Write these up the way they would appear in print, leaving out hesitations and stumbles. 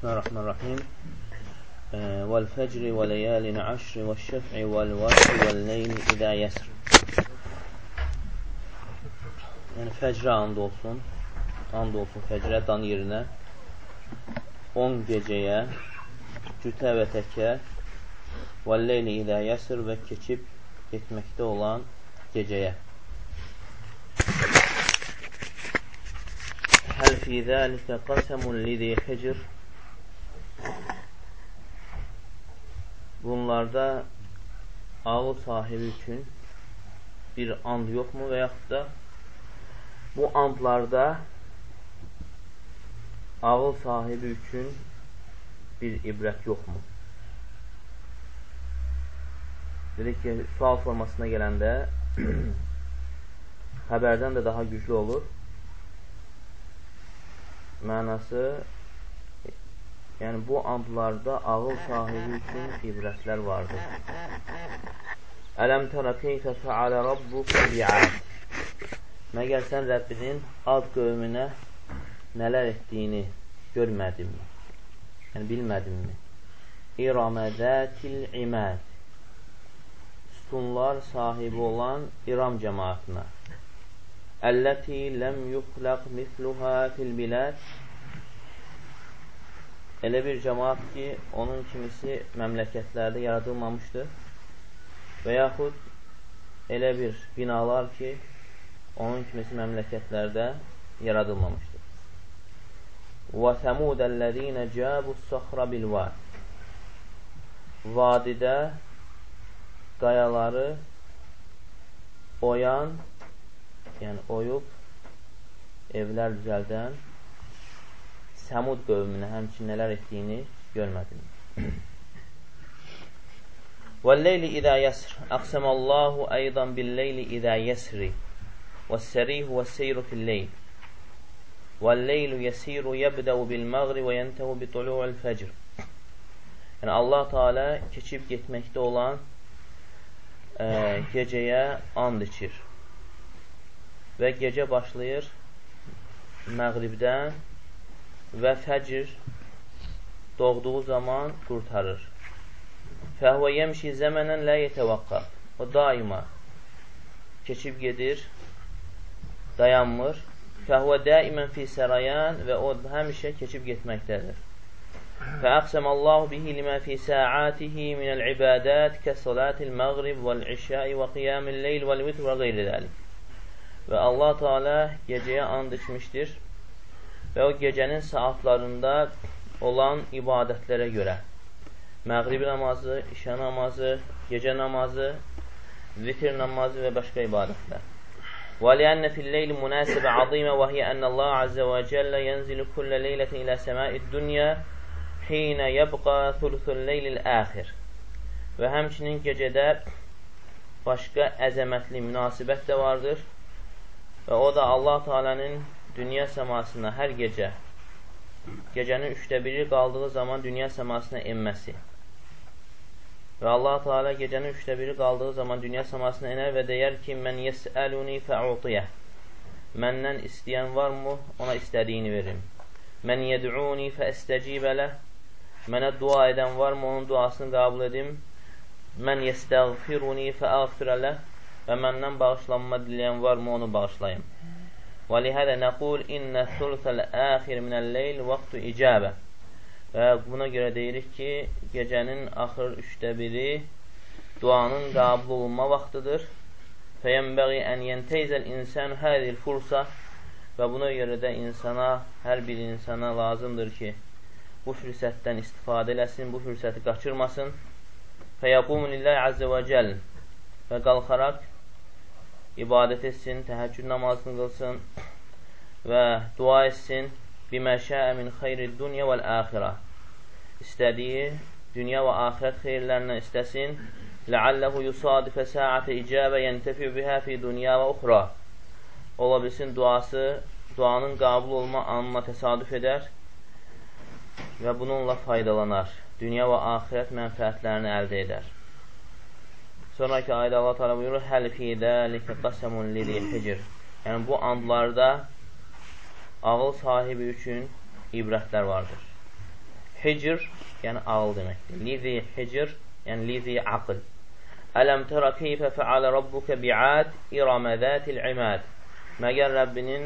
Bismillahirrahmanirrahim. Vəl-fəcri və ləyəlin əşri və şəf'i vəl-vəşri vəl-leyli idə yəsir. Yəni, fəcrə and olsun fəcrə, dan yerinə, 10 gecəyə, cütə və təkə, vəl-leyli idə yəsir və keçib getməkdə olan gecəyə. Həl fi zəlikə qasamun lizi hicr. Bunlarda ağıl sahibi üçün bir and yoxmu və yaxud da bu andlarda ağıl sahibi üçün bir ibrət yoxmu? Dedik ki, sual formasına gələndə xəbərdən də daha güclü olur. Mənası, yəni bu andlarda ağıl sahibi üçün ibrətlər vardır. Ələm tərə keyfə fəalə rabbuka bi'ad. Məgər sən Rəbbinin Ad qövmünə nələr etdiyini görmədinmi? Yəni bilmədinmi? İramə zətil iməd. Sütunlar sahibi olan İram cəmaatına. Əlləti ləm yuxləq misluhə fil biləd. Elə bir cəmaat ki, onun kimisi məmləkətlərdə yaradılmamışdır və yaxud elə bir binalar ki, onun kimisi məmləkətlərdə yaradılmamışdır. Və səmudəl-ləzīnə cəbus-səxra bil-vəd. Vadidə qayaları oyan, yəni oyub, evlər düzəldən Səmud qövmünə həmçin nələr etdiyini görmədin. Vəl-leyli idə yəsir. Əqsəməllahu əydan bil-leyli idə yəsiri. Vəs-sərihu vəs-seyru fil-leyl. Vəl-leylu yəsiru yəbdəu bil-məğri və yəntəhu bi-tulu'l-fəcr. Yəni, Allah Teala keçib getməkdə olan gecəyə and içir. Və gecə başlayır məğribdən və fəcr doğduğu zaman qurtarır. Fəhvə yəmşi zəmənən lə yetəvaqqaf. O daima keçib gedir, dayanmır. Fəhvə daimən fi sərayan və o həmişə keçib getməkdədir. Fəəqsəməllahu bihi limə fi səatihi minəl ibadət kə salatil məğrib vəl-işai və qiyamil-leyl vəl-vitr və qeyri dəlik. Və Allah Teala gecəyə and içmişdir və o gecənin saatlarında olan ibadətlərə görə məğrib namazı, işə namazı, gecə namazı, zikr namazı və başqa ibadətlər. وَلِأَنَّ فِي اللَّيْلِ مُنَاسِبَ عَظِيمَ وَهِيَ أَنَّ اللَّهَ عَزَّ وَجَلَّ يَنْزِلُ كُلَّ لَيْلَةٍ إِلَى سَمَاءِ الدُّنْيَا حِينَ يَبْقَى ثُلُثُ اللَّيْلِ الْآخِرِ. Və həmçinin gecədə başqa əzəmətli münasibət də vardır və o da Allah Teala'nın dünya səmasına hər gecə, gecənin 1/3 qaldığı zaman dünya səmasına enməsi. Və Allah Teala gecənin 1/3 qaldığı zaman dünya səmasına enər və deyər ki, mən yəsəluni fəutiyyə. Məndən istəyən varmı? Ona istədiyini verim. Mən yəd'uni fəəstəcibələ. Mənə dua edən varmı? Onun duasını qəbul edim. Mən yəstəğfiruni fəəğfirələ. Və məndən bağışlanma diləyən varmı? Onu bağışlayım. وَلِهَذَا نَقُولْ إِنَّ ثُلْثَ الْآخِرِ مِنَ اللَّيْلِ وَقْتُ إِجَابَ. Və buna görə deyirik ki, gecənin axır 1/3 duanın qəbul olunma vaxtıdır. فَيَنْبَغِي أَنْ يَنْتَيْزَ الْإِنسَانُ هَذِهِ الْفُرْصَةِ. Və buna görə də hər bir insana lazımdır ki, bu fürsətdən istifadə eləsin, bu fürsəti qaçırmasın. فَيَقُومُ لِلَّهِ عَزَّ وَجَلَّ. Və qalxaraq ibadət etsin, təhəccüd namazını qılsın və dua etsin. Bimə şəə min xeyri dünya vəl-əxirə. İstədiyi dünya və axirət xeyirlərindən istəsin. Ləalləhu yusadifə səətə icabə yəntəfiu bihə fi dünya və uxra. Ola bilsin duanın qəbul olma anına təsadüf edər və bununla faydalanar. Dünya və axirət mənfəətlərini əldə edər. Sonraki ayda Allah Teala buyurur: "Həl fi zəlikə qasamun lizi hicr." Yəni bu andlarda ağıl sahibi üçün ibrətlər vardır. hicr, yəni ağıl deməkdir. Lizi hicr, yəni lizi aql. Ələm tərə keyfə fəalə rabbuka bi'ad İramə zətil imad. Məgər Rəbbinin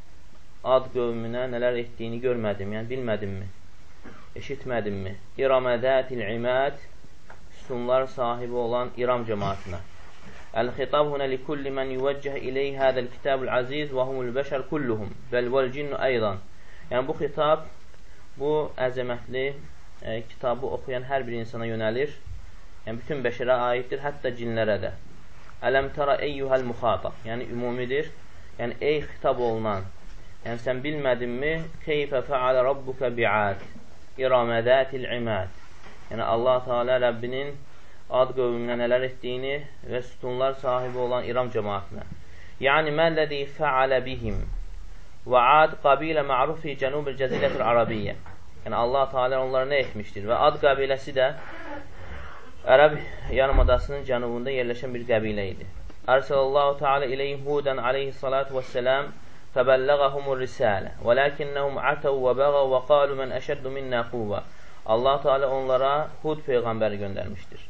ad qövmünə nələr etdiyini görmədim, yəni bilmədimmi? Eşitmədimmi? İramə zətil imad, sütunlar sahibi olan İram cəmaatına. Əl-xitab huna likulli mən yuvəccəh ileyh hədəl kitabul aziz və humul bəşər kulluhum vəl vəl cinnu aydan. Yəni bu xitab, bu əzəmətli kitabı oxuyan hər bir insana yönəlir. Yəni bütün bəşərə aiddir, hətta cinlərə də. Ələm tara eyyuhəl muxatab, yəni ümumidir. Yəni ey xitab olunan, yəni sən bilmədinmi? Keyfə fəalə rabbuka bi'ad İramə zətil imad. Yəni Allah Teala Rəbbinin ad qövmünə nələr etdiyini və sütunlar sahibi olan İram cəmaatına. Yəni məlləzi fəalə bihim və ad qabilə ma'ruf fi cənubil cəzilətil arabiyyə. Yəni Allah Teala onlara nə etmişdir? Və ad qabiləsi də Ərəb yarımadasının cənubunda yerləşən bir qəbilə idi. Ərsəlallahu Teala ileyhim Hudən aleyhissalatu vəssələm fəbəlləğəhumur risalə və ləkinnəhum ətəv və bəğəv və qalu mən əşəddu minnə quvvə. Allah Teala onlara Hud peyğəmbəri göndərmişdir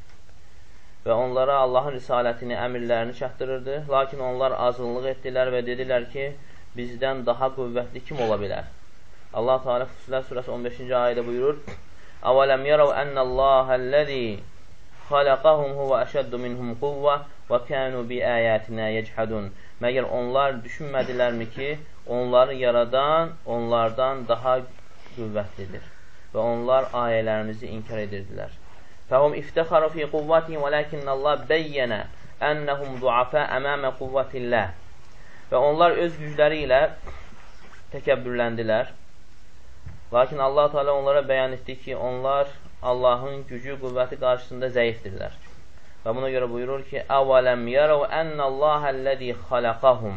və onlara Allahın risalətini, əmirlərini çatdırırdı. Lakin onlar azınlıq etdilər və dedilər ki, bizdən daha qüvvətli kim ola bilər? Allah Teala Fussilet surəsi 15-ci ayədə buyurur: "Əvələm yərəv ennəllahəl-ləzi xalaqahum huvə əşəddu minhum quvvə və kənu bi ayətinə yechədun." Məgər onlar düşünmədilərmi ki, onları yaradan onlardan daha qüvvətlidir və onlar ayələrimizi inkar edirdilər. Fəhum iftəxaru fi quvvatihim və ləkinnəllah bəyyənə ennəhum duafə əməmə quvvatilləh. Və onlar öz gücləri ilə təkəbbürləndilər. Lakin Allah Teala onlara bəyan etdi ki, onlar Allahın gücü, qüvvəti qarşısında zəifdirlər. Və buna görə buyurur ki, əvələm yərəv ennəllahəlləzi xalaqahum.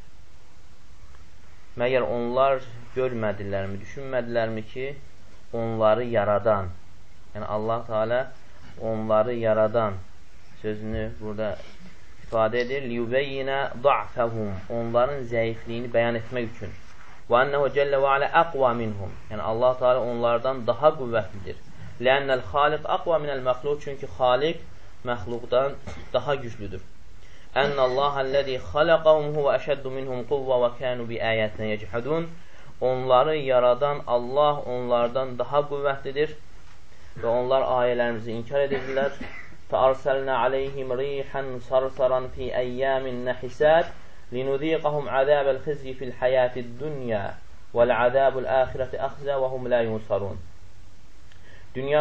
Məgər onlar görmədilərmi, düşünmədilərmi ki, onları yaradan, yəni Allah Teala onları yaradan sözünü burada ifadə edir. Liyubəyyinə da'fəhum, onların zəifliyini bəyan etmək üçün. Və ənəhu cəllə və alə əqva minhum, yəni Allah Teala onlardan daha qüvvətlidir. Lənnəl xaliq əqva minəl məxluq, çünki xaliq məxluqdan daha güclüdür. Ənəllahəlləzi xalaqahum huvə əşəddu minhum quvvə və kənu bi ayətinə yechədun. Onları yaradan Allah onlardan daha qüvvətlidir və onlar ayələrimizi inkar edirdilər. Fəarsəlnə aleyhim rihan sarsaran fi əyyəmin nəhisət linuziqahum əzəbəl xizyi fil həyətid dünya vəl-əzəbul əxirəti əxzə və hum lə yunsarun. Dünya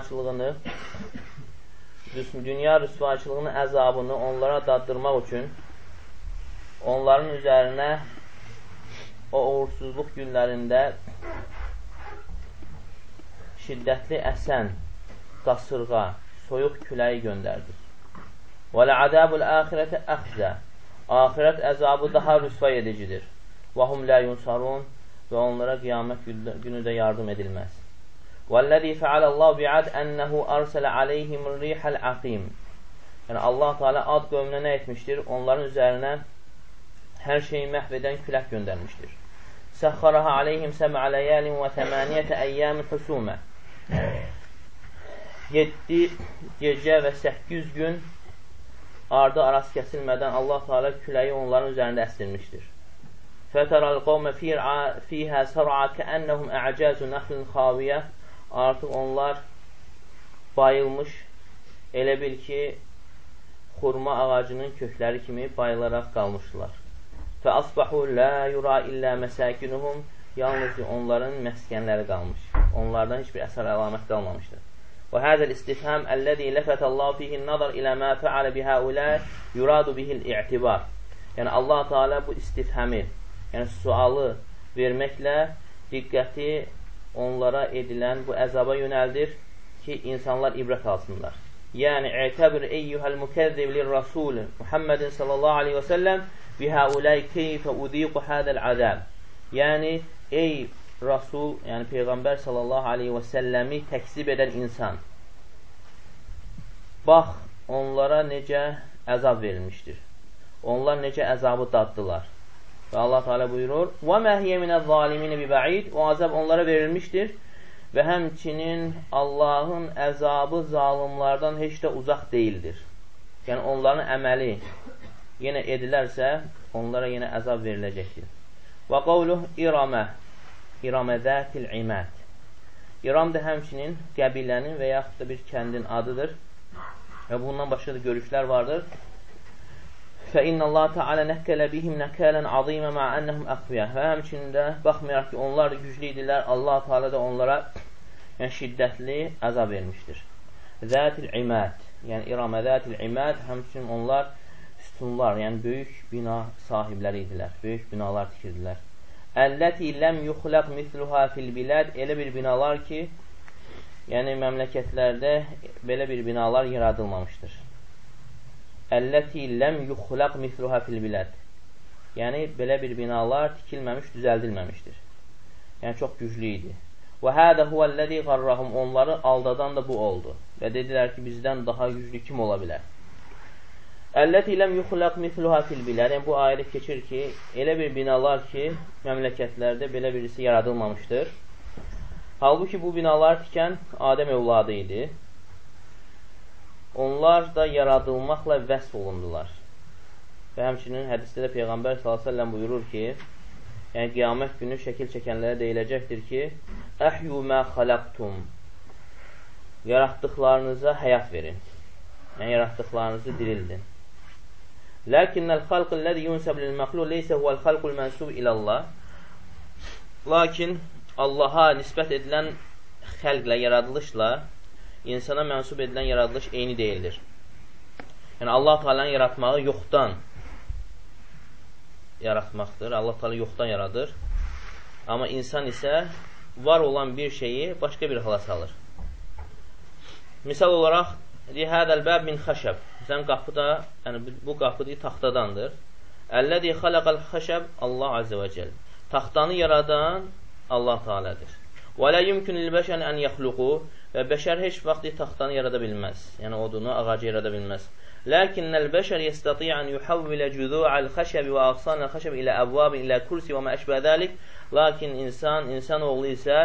rüsvaçılığının əzabını onlara daddırmaq üçün onların üzərinə o uğursuzluq günlərində şiddətli əsən, qasırğa, soyuq küləyi göndərdik. وَلَعَذَابُ الْآخِرَةِ əxzə. Ahirət əzabı daha rüsva edicidir. وَهُمْ لَا يُنْصَرُونَ. Və onlara qiyamət günü də yardım edilməz. وَالَّذِي فَعَلَ اللّٰهُ بِعَدْ أَنَّهُ أَرْسَلَ عَلَيْهِمُ الرِّيحَ الْعَقِيمِ. Yəni Allah Teala ad qövmünə nə etmişdir? Onların üzərinə hər şeyi məhv edən külək göndərmişdir. Səxxaraha aleyhim səmə ləyəlin və təməniyyətə əyyəmin hüsumə. 7 gecə və 8 gün ardı arası kəsilmədən Allah Teala küləyi onların üzərində əsdirmişdir. Fətəral qavmə fiyhə sər'a kəənnəhum ə'cəzu nəxlin xaviyyə. Artıq onlar bayılmış, elə bil ki, xurma ağacının kökləri kimi bayılaraq qalmışdılar. Fəasbahu la yura illə məsəkinuhum. Yalnız onların məskənləri qalmış. Onlardan heç bir əsər əlamət qalmamışdır. Və hədəl istifham əlləzi ləfətəllahu fihin nazar ilə mə fəalə bihəulə yuradu bihil i'tibar. Yəni Allah Teala bu istifhami, yəni sualı verməklə diqqəti onlara edilən bu əzaba yönəldir ki, insanlar ibrət alsınlar. Yəni i'təbir eyyuhəl mükəzzib lirrasul Muhammedin sallallahu aleyhi və səlləm bihəuləy keyfə udiqu hədəl əzəb. Yəni, ey Rasul, yəni Peyğəmbər sallallahu aleyhi və səlləmi təksib edən insan, bax, onlara necə əzab verilmişdir. Onlar necə əzabı daddılar. Və Allah Teala buyurur: "Və mə hiyə minəz zalimin bibəid." O əzab onlara verilmişdir və həmçinin Allahın əzabı zalimlardan heç də uzaq deyildir. Yəni, onların əməli yenə edilərsə, onlara yenə əzab veriləcəkdir. Və qavluh İramə, İramə zətil iməd. İram da həmçinin qəbilənin və yaxud da bir kəndin adıdır və bundan başqa da görüşlər vardır. فَإِنَّ اللّٰهَ تَعَالَى نَكَّلَ بِهِمْ نَكَالًا عَظِيمًا مَعَ أَنَّهُمْ أَقْوِيَا. Və həmçinin də baxmayaraq ki, onlar da güclü idilər, Allah Teala da onlara şiddətli əzab vermişdir. Zətil iməd, yəni İramə zətil iməd, həmçinin onlar sütunlar, yəni böyük bina sahibləri idilər, böyük binalar tikirdilər. Əlləti ləm yuxlaq misluha fil biləd, elə bir binalar ki, yəni məmləkətlərdə belə bir binalar yaradılmamışdır. Əlləti ləm yuxlaq misluha fil biləd, yəni belə bir binalar tikilməmiş, düzəldilməmişdir. Yəni çox güclü idi. Və hədə huvəl-ləzi qarrahum, onları aldadan da bu oldu. Və dedilər ki, bizdən daha güclü kim ola bilər? Əlləti ləm yuxlaq misluha fil biləd, yəni bu ayədə keçir ki, elə bir binalar ki, məmləkətlərdə belə birisi yaradılmamışdır. Halbuki bu binalar tikən Adəm övladı idi. Onlar da yaradılmaqla vəsf olundular. Və həmçinin hədisdə də Peyğəmbər s.ə.v buyurur ki, yəni qiyamət günü şəkil çəkənlərə deyiləcəkdir ki, Əhyu mə xaləqtum, yaratdıqlarınıza həyat verin, yəni yaratdıqlarınızı dirildin. Ləkinnəl xalqilləzi yunsəb lil-məxluq leysə huvəl xalqul mənsub ilallah. Lakin Allaha nisbət edilən xəlqlə, yaradılışla insana mənsub edilən yaradılış eyni deyildir. Yəni Allah Teala'nın yaratmağı yoxdan yaratmaqdır. Allah Teala yoxdan yaradır. Amma insan isə var olan bir şeyi başqa bir hala salır. Misal olaraq, hədəl bəb min xəşəb. Sən qapıda, yəni bu qapı taxtadandır. Əlləzi xaləqəl xəşəb Allah Azze və Cəl. Taxtanı yaradan Allah Teala'dır. Və lə yumkün il-bəşən ən yaxluqu, və bəşər heç vaxt taxtanı yarada bilməz. Yəni odunu, ağacı yarada bilməz. Lakinnəl bəşər yəstəti'an yuhavvilə cüzu'al xəşəbi və ağsanəl xəşəbi ilə əvvabin ilə kursi və mə əşbədəlik. Lakin insan oğlu isə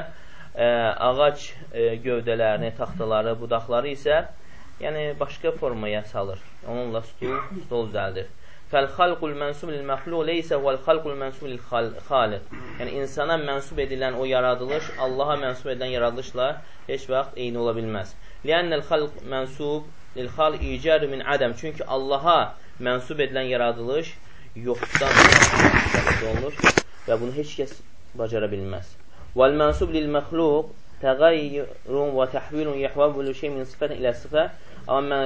ağac gövdələrini, taxtaları, budaqları isə yəni başqa formaya salır. Onunla stol düzəldir. Fəl-xalqul mənsub lil-məxluq leysə vəl-xalqul mənsub lil-xaliq. Yəni insana mənsub edilən o yaradılış Allaha mənsub edilən yaradılışla heç vaxt eyni ola bilməz. Li'annəl xalq mənsub lil-xalq icadu min ədəm. Çünki Allaha mənsub edilən yaradılış yoxdan olunur və bunu heç kəs bacara bilməz. Vəl-mənsub lil-məxluq təğayyürun və təhvilun yəhvəvvülü şey min sifətin ilə sifə. Amma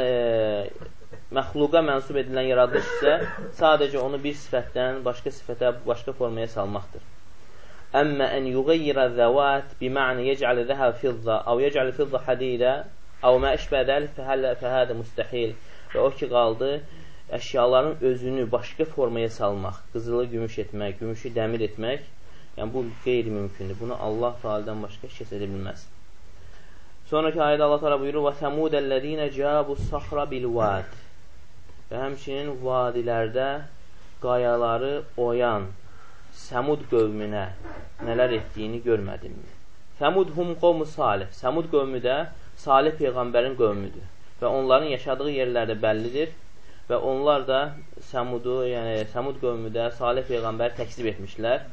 məxluqa mənsub edilən yaradılış isə sadəcə onu bir sifətdən başqa sifətə, başqa formaya salmaqdır. Əmmə ən yuğayyirə zəvat bima'ni yec'alə zəhəb fidda əv yec'alə fidda hadidə əv mə əşbədəl fəhədə müstəhil. Və o ki qaldı, əşyaların özünü başqa formaya salmaq, qızılı gümüş etmək, gümüşü dəmir etmək, yəni bu qeyri-mümkündür. Bunu Allah Teala'dan başqa heç kəs edə bilməz. Sonraki ayədə Allah Teala buyurur: "Və səmudəllezîne câbus sahra bil vâd." Və həmçinin vadilərdə qayaları oyan Səmud qövmünə nələr etdiyini görmədinmi? Səmud hum qovmu Salih. Səmud qövmü də Salih peyğəmbərin qövmüdür və onların yaşadığı yerlərdə bəllidir və onlar da Səmudu, yəni Səmud qövmü də Salih peyğəmbəri təkzib etmişlər.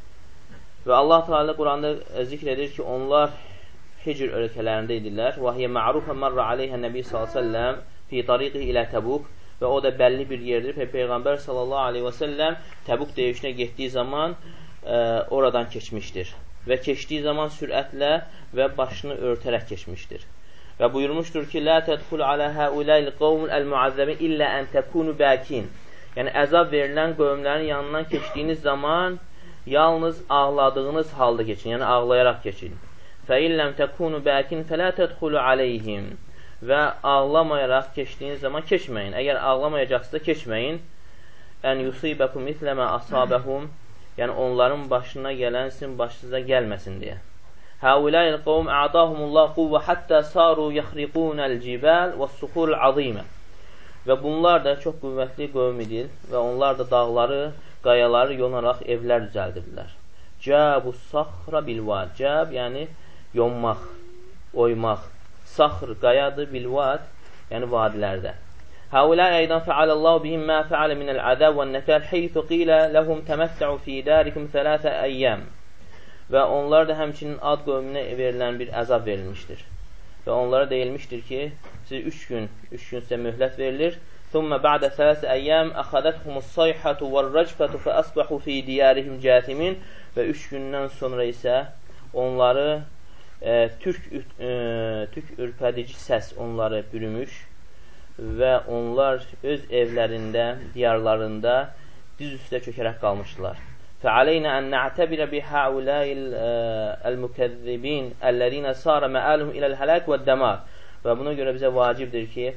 Və Allah Teala Quranda zikr edir ki, onlar Hicr ölkələrində idilər. Və hiyə ma'rufə mərrə aleyhə Nəbi s.ə.v fi tariqi ilə Təbuk. Və o da bəlli bir yerdir. Peyğəmbər s.ə.v Təbuk döyüşünə getdiyi zaman oradan keçmişdir. Və keçdiyi zaman sürətlə və başını örtərək keçmişdir. Və buyurmuşdur ki, Lə tədxul alə həuləl qovmul əl-muazzəbin illə ən təkunu bəkin. Yəni, əzab verilən qövmlərin yanından keçdiyiniz zaman yalnız ağladığınız halda keçin. Yəni, ağlayaraq keçin. فَإِلَّمْ تَكُونُ بَاكِنْ فَلَا تَدْخُلُ عَلَيْهِمْ. Və ağlamayaraq keçdiyiniz zaman keçməyin. Əgər ağlamayacaqsınızsa keçməyin. Ən yusibəkum misləmə asabəhum. Yəni onların başına gələn sizin başınıza gəlməsin deyə. Həuləl qovm a'dahumullah quvvə hattə saru yaxriqunəl cibal və suxurul azimə. Və bunlar da çox qüvvətli qövm idir və onlar da dağları, qayaları yonaraq evlər düzəldirdilər. Cəbu saxra bilvad. Cəb, yəni yonmaq, oymaq. Saxr, qayadır, bilvad, yəni vadilərdə. Həulə eydən fəalallahu bihim mə fəalə minəl əzəb və nəkəl heythu qilə ləhum təməttəu fi dərikum thələthə əyyəm. Və onlar da həmçinin Ad qövmünə verilən bir əzab verilmişdir. Və onlara deyilmişdir ki, siz 3 gün sizə möhlət verilir. Thumma ba'da 3 əyyəm əxədəthumus sayhatu vər-rəcfətu fəəsbəhu fi diyarihim cəthimin. Və 3 gündən sonra isə onları tük ürpədici səs onları bürümüş və onlar öz evlərində, diyarlarında diz üstə çökərək qalmışdılar. فَعَلَيْنَا أَنْ نَعْتَبِرَ بِهَؤُلَاءِ الْمُكَذِّبِينَ الَّذِينَ صَارَ مَآلُهُمْ إِلَى الْهَلَاكِ وَالدَّمَارِ. Və buna görə bizə vacibdir ki,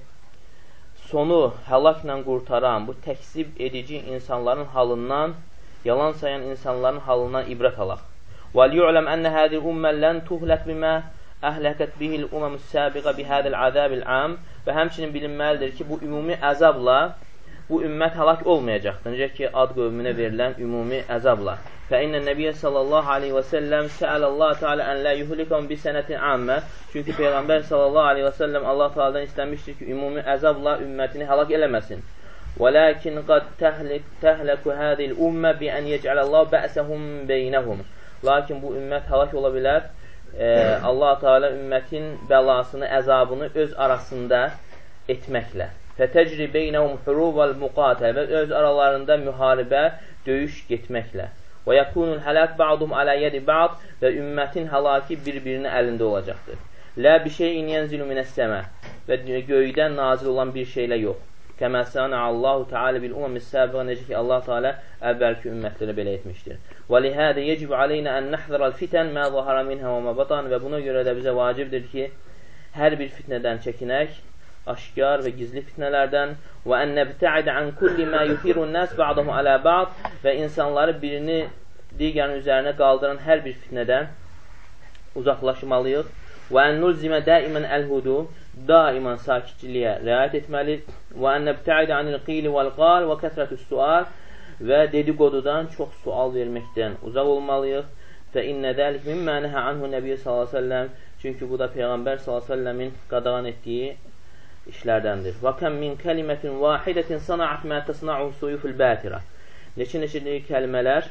sonu həlakla qurtaran bu təkzib edici insanların halından, yalan sayan insanların halından ibrət alaq. وَلْيُعْلَمْ أَنَّ هَذِهِ الْأُمَّةَ لَنْ تُهْلَكْ بِمَا أَهْلَكَتْ بِهِ الْأُمَمُ السَّابِقَةُ بِهَذَا الْعَذَابِ الْعَامِ. Və həmçinin bilinməlidir ki, bu ümumi əzabla bu ümmət həlak olmayacaqdır. Necə ki, Ad qövmünə verilən ümumi əzabla. فَإِنَّ النَّبِيَّ sallallahu aleyhi və səlləm sə'ələllahu teala ən lə yuhlikəm bi sənətin ammə. Çünki Peyğəmbər sallallahu aleyhi və səlləm Allah Teala'dan istənmişdir ki, ümumi əzabla ümmətini həlak eləməsin. وَلَكِنْ قَدْ تَهْلَكُ هَذِهِ الْأُمَّةِ بِأَنْ يَجْعَلَ اللّٰهُ بَأْسَهُمْ بَيْنَهُمْ. Lakin bu ümmət həlak ola bilər. Allah Teala ümmətin bəlasını, əzabını öz arasında etməklə. فَتَجْرِ بَيْنَهُمْ حُرُوبَ الْمُقَاتَلِ. Və öz aralarında müharibə, döyüş getməklə. وَيَكُونُ الْحَلَاكِ بَعْضُهُمْ عَلَى يَدِ بَعْضٍ. Və ümmətin həlaki bir-birinin əlində olacaqdır. لَا بِشَيْءٍ يَنْزِلُ مِنَ السَّمَاءِ. Və göydən nazil olan bir şeylə yox. Kəmə sənəallahu Teala bil ummis səbiqə. Necə ki, Allah Teala əvvəlki ümmətlərə belə etmişdir. وَلِهَذَا يَجِبُ عَلَيْنَا أَنْ نَحْذَرَ الْفِتَنَ مَا ظَهَرَ مِنْهَا وَمَا بَطَنَ. Və buna görə də bizə vacibdir ki, hər bir fitnədən çəkinək, aşkar və gizli fitnələrdən. وَأَنْ نَبْتَعِدَ عَنْ كُلِّ مَا يُثِيرُ النَّاسِ بَعْضَهُمْ عَلَى بَعْضٍ. Və insanları birini digərinin üzərinə qaldıran hər bir fitnədən uzaqlaşmalıyıq. وَأَنْ نُلْزِمَ دَائِمًا الْهُدُوءَ. Daimən sakitçiliyə riayət etməlidir. وَأَنْ نَبْتَعِدَ عَنِ الْقِيلِ وَالْقَالِ وَكَثْرَةُ السُّؤَالِ. Və dedikodudan, çox sual verməkdən uzaq olmalıyıq. فَإِنَّ ذَلِكَ مِمَّا نَهَى عَنْهُ النَّبِيُّ sallallahu əleyhi və səlləm. Çünki bu da Peyğəmbər sallallahu əleyhi və səlləmin qadağan etdiyi işlərdəndir. وَكَمْ مِنْ كَلِمَةٍ وَاحِدَةٍ صَنَعَتْ مَا تَصْنَعُهُ السُّيُوفُ الْبَاتِرَةُ. Neçə kəlmələr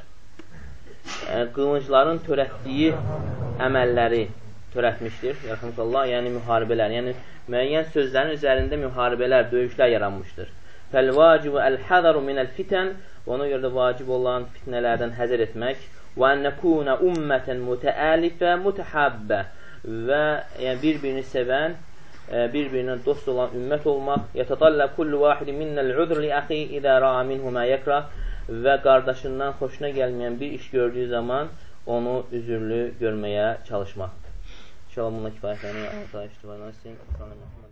qılıncların törətdiyi əməlləri törətmişdir. Yarhamukallah, yəni müharibələr. Yəni müəyyən sözlərin üzərində müharibələr, döyüşlər yaranmışdır. فَالْوَاجِبُ الْحَذَرُ مِنَ الْفِتَنِ. Ona görə də vacib olan fitnələrdən həzər etmək. وَأَنْ نَكُونَ أُمَّةً مُتَآلِفَةً مُتَحَابَّةً. Və yəni bir-birini sevən, bir-birinə dost olan ümmət olmaq. يَتَطَلَّ كُلُّ وَاحِدٍ مِنَّا الْعُذْرِ لِأَخِيهِ إِذَا رَأَى مِنْهُ مَا يَكْرَهُ. Və qardaşından xoşuna gəlməyən bir iş gördüyü zaman onu üzürlü görməyə çalışmaqdır. İnşallah bununla kifayətlənir. Allah istifadəni etsin.